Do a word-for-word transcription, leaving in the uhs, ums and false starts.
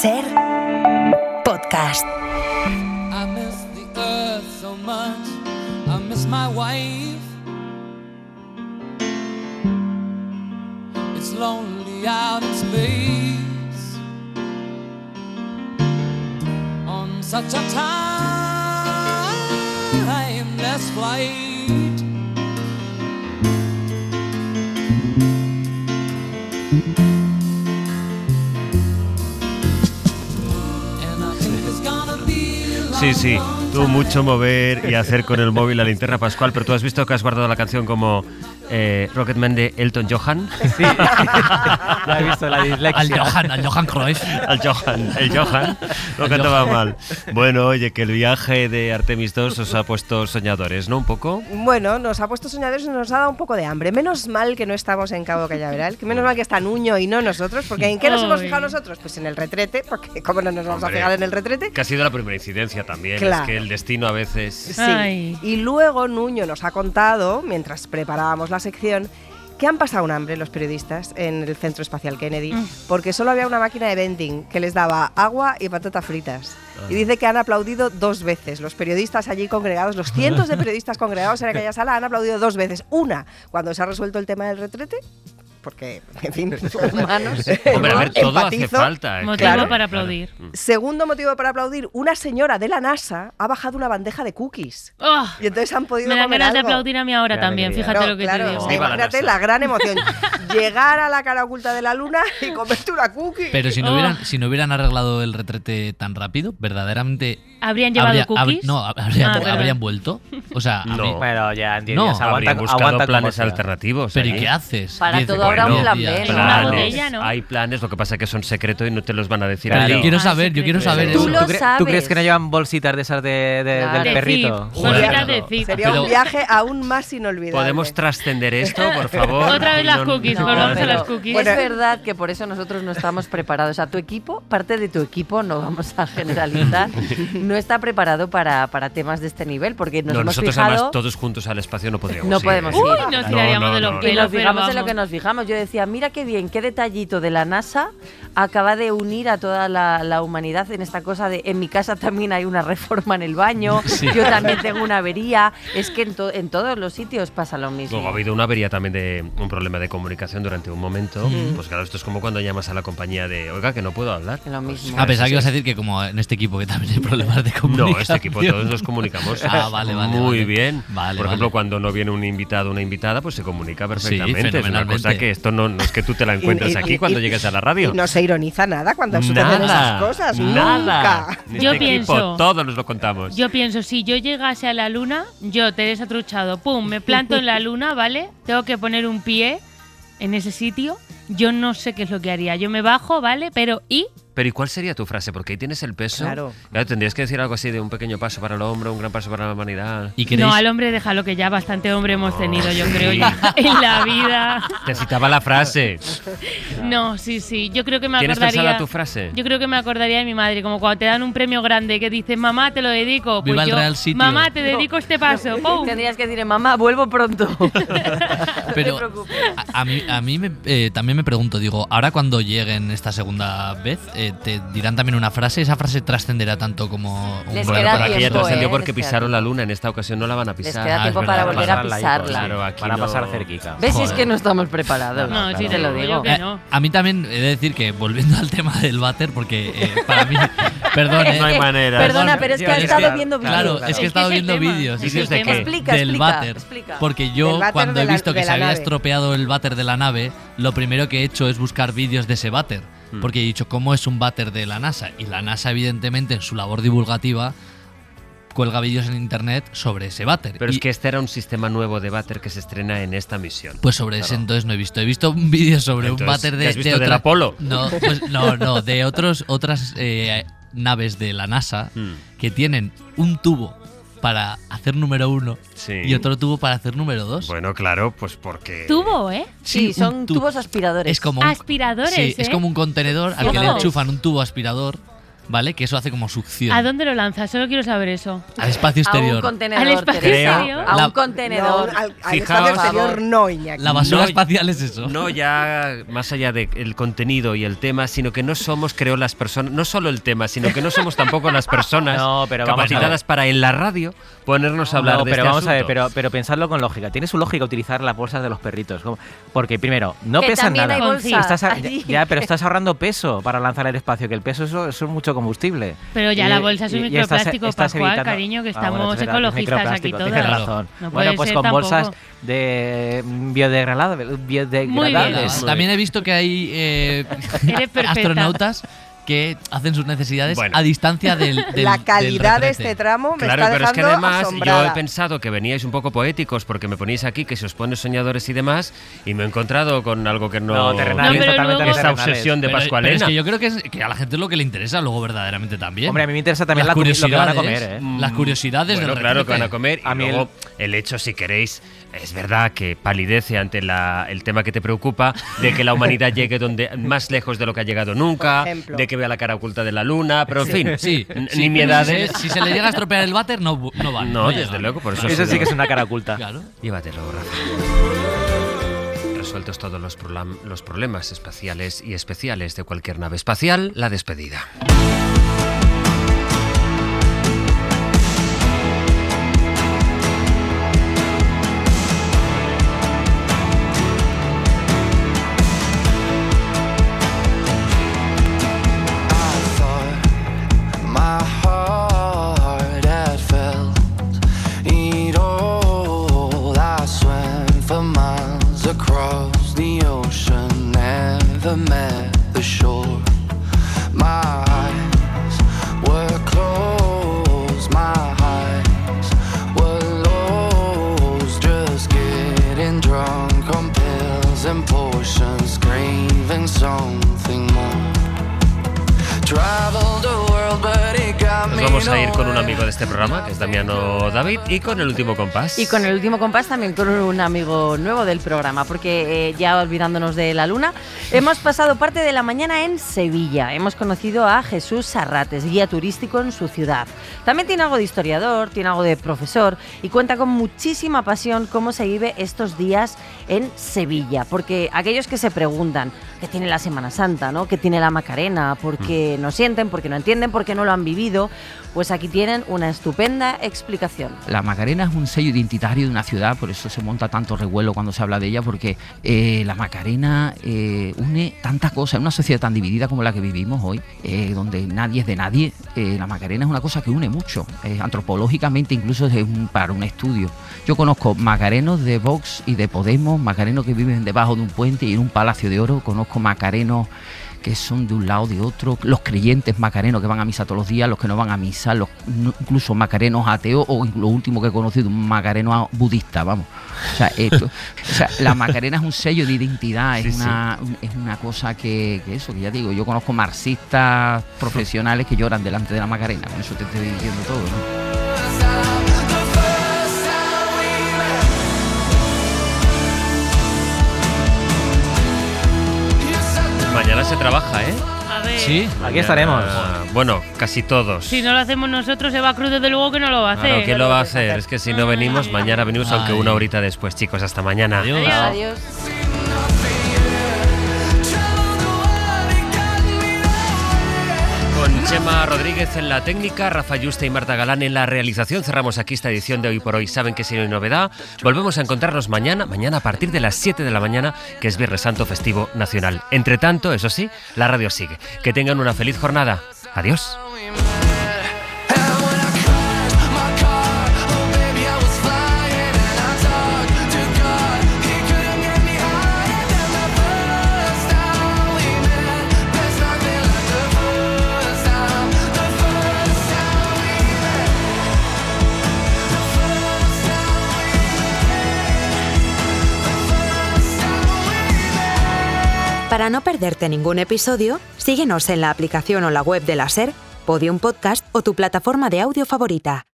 Ser podcast. I miss the earth so much. I miss my wife. It's lonely out in space on such a timeless flight. Sí, sí, tú mucho mover y hacer con el móvil la linterna pascual, pero tú has visto que has guardado la canción como eh, Rocketman de Elton John. Sí, ya he visto la dislexia. Al Johan, al Johan Cruyff. Al Johan, el Johan, no cantaba mal. Bueno, oye, que el viaje de Artemis dos os ha puesto soñadores, ¿no? Un poco. Bueno, nos ha puesto soñadores y nos ha dado un poco de hambre. Menos mal que no estamos en Cabo Cañaveral, que menos mal que está Nuño y no nosotros, porque ¿en qué nos hemos fijado nosotros? Pues en el retrete, porque ¿cómo no nos vamos Hombre, a fijar en el retrete? Que ha sido la primera incidencia también, Claro. es que el destino a veces... Sí. Ay. Y luego Nuño nos ha contado, mientras preparábamos la sección, que han pasado un hambre los periodistas en el Centro Espacial Kennedy, Mm. porque solo había una máquina de vending que les daba agua y patatas fritas. Ah. Y dice que han aplaudido dos veces. Los periodistas allí congregados, los cientos de periodistas congregados en aquella sala han aplaudido dos veces. Una, cuando se ha resuelto el tema del retrete, porque, en fin, humanos. Hombre, a ver, todo hace empatizo. falta. es Motivo claro, para claro. aplaudir. Mm. Segundo motivo para aplaudir, una señora de la NASA ha bajado una bandeja de cookies. Oh, Y entonces han podido me da comer ganas de algo. aplaudir a mí ahora Qué también, alegría. fíjate Claro, lo que claro, te digo. o sea, Viva la imagínate NASA. la gran emoción. Llegar a la cara oculta de la luna y comerte una cookie. Pero si no, Oh. hubieran, si no hubieran arreglado el retrete tan rápido, verdaderamente... ¿Habrían llevado habría- hab- cookies? no, habrían, Ah, perdón. habrían vuelto. O sea, a No. mí- Bueno, ya en diez No, días Habrían aguantan, buscado aguantan como planes sea. alternativos. ¿Pero y ahí. qué haces? Para Diez- todo habrá bueno, un plan días. B. En una Planes, botella, ¿no? hay planes, lo que pasa es que son secretos y no te los van a decir Pero a yo ti. quiero Ah, saber, yo quiero saber Tú eso. lo ¿Tú, cre- sabes. ¿Tú crees que no llevan bolsitas de esas de, de- Claro. del De perrito? Zip, Joder. bolsitas de Zip. Sería Pero- un viaje aún más inolvidable. ¿Podemos trascender esto, por favor? Otra vez las No, cookies, no, volvamos a pero las cookies. Bueno, es verdad que por eso nosotros no estamos preparados. O sea, tu equipo, parte de tu equipo, no vamos a generalizar, no está preparado para, para temas de este nivel, porque nos No, hemos nosotros fijado... además todos juntos al espacio no podríamos No ir, podemos ¿eh? ir. Uy, nos tiraríamos de los no, Y pelos, nos pero fijamos en lo vamos. que nos fijamos. Yo decía, mira qué bien, qué detallito de la NASA acaba de unir a toda la, la humanidad en esta cosa de en mi casa también hay una reforma en el baño, Sí. yo también tengo una avería. Es que en, to- en todos los sitios pasa lo mismo. Luego ha habido una avería también de un problema de comunicación durante un momento. Pues claro, esto es como cuando llamas a la compañía de, oiga, que no puedo hablar. Lo mismo. A pesar que ibas a decir que como en este equipo que también hay problemas de comunicación. No, este equipo todos nos comunicamos Ah, vale, vale, muy vale. bien. Vale, Por ejemplo, vale. cuando no viene un invitado o una invitada, pues se comunica perfectamente. es una fenomenalmente. cosa que esto no, no es que tú te la encuentres Y- y- aquí y- cuando y- llegues a la radio. Y no se ironiza nada cuando suceden esas cosas. nada. Nunca. En Yo este equipo pienso- todos nos lo contamos. Yo pienso, si yo llegase a la luna, yo, Teresa Truchado, pum, me planto en la luna, ¿vale? Tengo que poner un pie en ese sitio. Yo no sé qué es lo que haría. Yo me bajo, ¿vale? Pero ¿y? Pero ¿y cuál sería tu frase? Porque ahí tienes el peso. Claro. Claro, tendrías que decir algo así de un pequeño paso para el hombre, un gran paso para la humanidad. ¿Y queréis? No, al hombre déjalo, que ya bastante hombre hemos tenido, yo Sí. creo, ya en la vida. Te citaba la frase. No, sí, sí. Yo creo que me ¿Tienes acordaría. pensada tu frase? Yo creo que me acordaría de mi madre, como cuando te dan un premio grande que dices, mamá, te lo dedico. Pues Viva el yo, Real Sitio. mamá, te dedico este paso. ¡Pum! Tendrías que decirle, mamá, vuelvo pronto. Pero No te preocupes. a, a mí, a mí me, eh, también me pregunto, digo, ahora cuando lleguen esta segunda vez, eh, te dirán también una frase, esa frase trascenderá tanto como un Les Bueno, queda pero aquí ya tiempo, trascendió ¿eh? porque Les queda pisaron la tiempo. luna. En esta ocasión no la van a Les pisar. queda Ah, tiempo es para verdad, volver a pasarla ahí, pisarla. Claro, aquí Van a no- pasar cerquita. ¿Ves? Si es Joder. que no estamos preparados. No, sí, claro. te lo Te lo digo digo. que Eh, no. a mí también he de decir que, volviendo al tema del váter, porque eh, para mí, perdón, eh, No hay manera. Perdona, pero es que ha Tienes estado que- viendo vídeos. claro, Es es que que he estado es el viendo tema. vídeos Es el del- tema. Explica, del explica, váter, explica. porque yo Del váter cuando de he la- visto que de se la había nave. estropeado el váter de la nave, lo primero que he hecho es buscar vídeos de ese váter, Hmm. porque he dicho cómo es un váter de la NASA, y la NASA evidentemente en su labor divulgativa cuelga vídeos en internet sobre ese váter. Pero Y- es que este era un sistema nuevo de váter que se estrena en esta misión. Pues sobre ese entonces no he visto. He visto un vídeo sobre Entonces, un váter de. ¿qué has visto de del otra- Apolo? No, pues, no, no, de otros, otras eh, naves de la NASA Hmm. que tienen un tubo para hacer número uno Sí. y otro tubo para hacer número dos. Bueno, claro, pues porque... Tubo, ¿eh? Sí, un son tu- tubos aspiradores. Es como un, Aspiradores, sí, ¿eh? es como un contenedor al que le Ojo. enchufan un tubo aspirador ¿vale? Que eso hace como succión. ¿A dónde lo lanzas? Solo quiero saber eso. Al espacio A un exterior. contenedor. Al espacio Teresa. exterior. A La- un contenedor. No, al, al Fijaos, espacio exterior no, Iñaki. La basura No, espacial es eso. No ya más allá del contenido y el tema, sino que no somos, creo, las personas, no solo el tema, sino que no somos tampoco las personas No, pero vamos a capacitadas ver. para en la radio ponernos a hablar No, de pero este vamos a ver, asunto. pero, pero pensadlo con lógica. Tiene su lógica utilizar las bolsas de los perritos. como- Porque primero, no Que pesan también nada. hay bolsas Estás a- allí. ya, pero estás ahorrando peso para lanzar al espacio, que el peso eso, eso es mucho combustible. Pero ya Y- la bolsa es un y- y estás- microplástico, estás Pascual, evitando- cariño, que Ah, estamos bueno, es verdad, es ecologistas aquí microplástico, todas. tienes Claro. razón. No Bueno, puede pues ser con tampoco. bolsas de biodegradables. Muy bien. biodegradables. También he visto que hay eh, Eres perfecta. astronautas que hacen sus necesidades Bueno. a distancia del, del La calidad del de retrete. este tramo me Claro, está pero es que dejando además asombrada. yo he pensado que veníais un poco poéticos porque me ponéis aquí que se os pone soñadores y demás y me he encontrado con algo que no... No, terrenales, No, pero totalmente luego- esta terrenales. obsesión de Pero, Pascualena. pero es que yo creo que, es, que a la gente es lo que le interesa luego verdaderamente también. Hombre, a mí me interesa también Las la comi- lo que van a curiosidades, comer, ¿eh? Mm, Las curiosidades bueno, del claro retrete. que van a comer y A mí luego el... hecho, si queréis, es verdad que palidece ante la, el tema que te preocupa de que la humanidad llegue donde más lejos de lo que ha llegado nunca, Por ejemplo. de que vea la cara oculta de la luna, pero en fin, Sí, n- sí, nimiedades. Si, se- si se le llega a estropear el váter, no, bu- no vale. No, llega. desde luego, por eso, Eso sí sí que es una cara oculta. Claro. Llévatelo, Rafa. Resueltos todos los, prolam- los problemas espaciales y especiales de cualquier nave espacial, la despedida. I thought my heart had felt it all. I swam for miles across the ocean, never met the shore. My eyes were closed, my eyes were lost, just getting drunk on pills and potions, craving something more. Traveled the world, but it got Nos me vamos a ir con un nowhere. amigo de este programa, que es Damiano David, y con el último compás. Y con el último compás también con un amigo nuevo del programa, porque eh, ya olvidándonos de la luna, hemos pasado parte de la mañana en Sevilla. Hemos conocido a Jesús Sarrates, guía turístico en su ciudad. También tiene algo de historiador, tiene algo de profesor y cuenta con muchísima pasión cómo se vive estos días en Sevilla. Porque aquellos que se preguntan qué tiene la Semana Santa, ¿no? ¿Qué tiene la Macarena? ¿Por qué no sienten? ¿Por qué no entienden? ¿Por qué no lo han vivido? Pues aquí tienen una estupenda explicación. La Macarena es un sello identitario de una ciudad, por eso se monta tanto revuelo cuando se habla de ella, porque eh, la Macarena eh, une tantas cosas. En una sociedad tan dividida como la que vivimos hoy, eh, donde nadie es de nadie, eh, la Macarena es una cosa que une mucho. Eh, antropológicamente incluso es un, para un estudio. Yo conozco macarenos de Vox y de Podemos, macarenos que viven debajo de un puente y en un palacio de oro, conozco macarenos que son de un lado de otro, los creyentes macarenos que van a misa todos los días, los que no van a misa, los, incluso macarenos ateos, o lo último que he conocido, un macareno budista, vamos. O sea, esto, o sea, la Macarena es un sello de identidad, es, Sí, una, es una cosa que, que eso, que ya digo, yo conozco marxistas profesionales que lloran delante de la Macarena, con eso te estoy diciendo todo, ¿no? Mañana se trabaja, ¿eh? A ver. Sí. Aquí estaremos. Mañana- Bueno, casi todos. Si no lo hacemos nosotros, Eva Cruz, desde luego que no lo va a hacer. Claro, ¿quién lo va a hacer? Es que si no venimos, mañana venimos, aunque Ay. una horita después, chicos. Hasta mañana. Adiós. Adiós. Con Chema Rodríguez en la técnica, Rafa Yuste y Marta Galán en la realización. Cerramos aquí esta edición de Hoy por Hoy. Saben que si no hay novedad, volvemos a encontrarnos mañana, mañana a partir de las siete de la mañana, que es Viernes Santo Festivo Nacional. Entre tanto, eso sí, la radio sigue. Que tengan una feliz jornada. Adiós. Para no perderte ningún episodio, síguenos en la aplicación o la web de la SER, Podium Podcast o tu plataforma de audio favorita.